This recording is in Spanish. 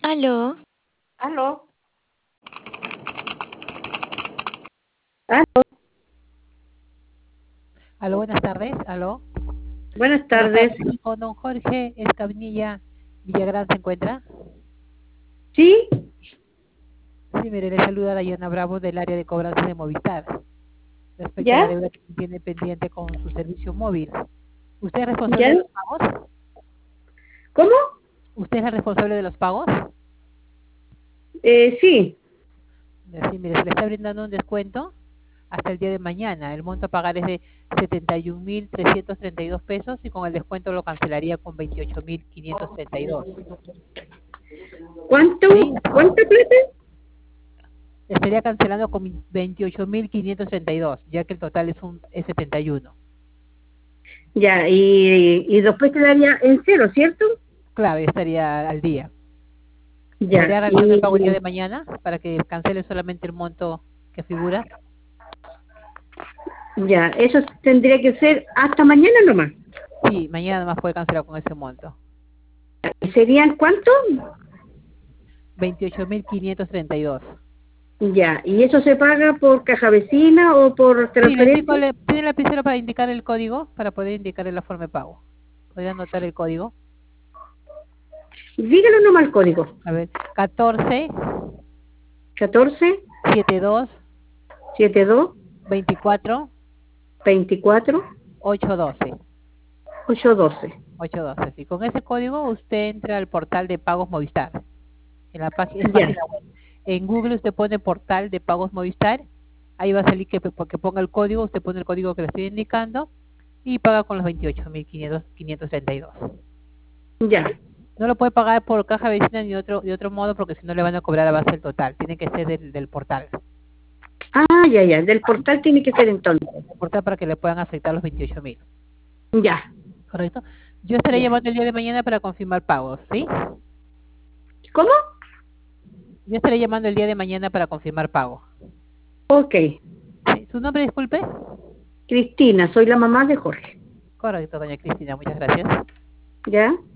Aló, Aló, aló, Aló, buenas tardes. Aló. buenas Buenas tardes. tardes. Con don Jorge Escamilla Villagrán se encuentra. ¿Sí? Sí, mire, le saluda Dayana Bravo del área de cobranza de Movistar. Respecto a la ¿Ya? deuda que tiene pendiente con su servicio móvil. ¿Usted es responsable ¿Ya? de los pagos? ¿Cómo? ¿Usted es el responsable de los pagos? Sí. Sí, mire, se le está brindando un descuento hasta el día de mañana. El monto a pagar es de 71.332 pesos y con el descuento lo cancelaría con 28.532. ¿Cuánto? ¿Sí? ¿Cuánto plata? Estaría cancelando con 28.532, ya que el total es 71. Ya, y después quedaría en cero, ¿cierto? Claro, ya estaría al día. Ya, ¿Estaría realizando el pago el día de mañana para que cancele solamente el monto que figura? ya, eso tendría que ser hasta mañana nomás. Sí, mañana nomás puede cancelar con ese monto. ¿Y serían cuánto? 28.532. Ya, ¿y eso se paga por caja vecina o por Sí, le indico, transferencia? ¿tiene lapicero para indicar el código? Para poder indicarle la forma de pago. ¿Podría anotar el código? Dígalo nomás el código. A ver, 14 14, 72 72, 24 24, 812. 812. 812. Sí, con ese código usted entra al portal de pagos Movistar. En la página, es Ya, página web. En Google usted pone portal de pagos Movistar. Ahí va a salir que ponga el código. Usted pone el código que le estoy indicando y paga con los 28.532. ya. No lo puede pagar por caja vecina ni de otro modo porque si no le van a cobrar a base del total. Tiene que ser del portal. Ah, ya, ya. Del portal tiene que ser entonces. El portal para que le puedan aceptar los 28.000. Ya, ¿Correcto? Yo estaré ya. llamando el día de mañana para confirmar pagos, ¿sí? ¿Cómo? Yo estaré llamando el día de mañana para confirmar pago. Ok. ¿Sí? ¿Su nombre, disculpe? Cristina, soy la mamá de Jorge. Correcto, doña Cristina, muchas gracias. ¿Ya?